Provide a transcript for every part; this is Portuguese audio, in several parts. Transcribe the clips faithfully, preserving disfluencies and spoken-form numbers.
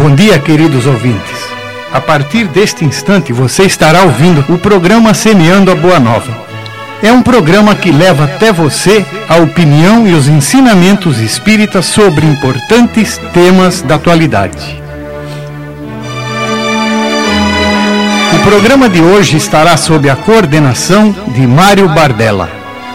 Bom dia, queridos ouvintes. A partir deste instante você estará ouvindo o programa Semeando a Boa Nova. É um programa que leva até você a opinião e os ensinamentos espíritas sobre importantes temas da atualidade. O programa de hoje estará sob a coordenação de Mário Bardella.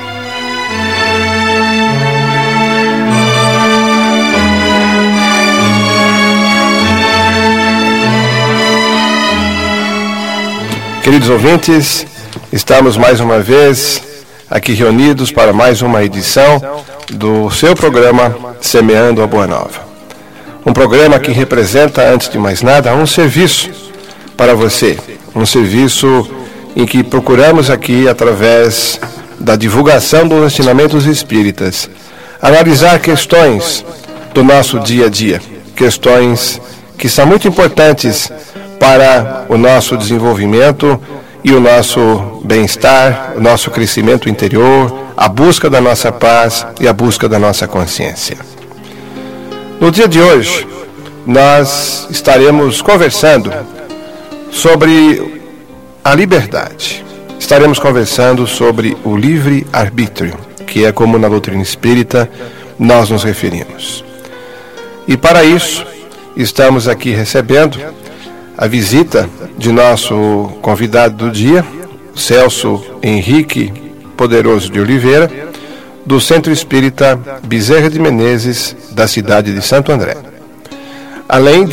Queridos ouvintes, estamos mais uma vez aqui reunidos para mais uma edição do seu programa Semeando a Boa Nova. Um programa que representa, antes de mais nada, um serviço para você. Um serviço em que procuramos aqui, através da divulgação dos ensinamentos espíritas, analisar questões do nosso dia a dia. Questões que são muito importantes para o nosso desenvolvimento e o nosso bem-estar, o nosso crescimento interior, a busca da nossa paz e a busca da nossa consciência. No dia de hoje, nós estaremos conversando sobre a liberdade. Estaremos conversando sobre o livre-arbítrio, que é como na doutrina espírita nós nos referimos. E para isso, estamos aqui recebendo a visita de nosso convidado do dia, Celso Henrique Poderoso de Oliveira, do Centro Espírita Bezerra de Menezes, da cidade de Santo André. Além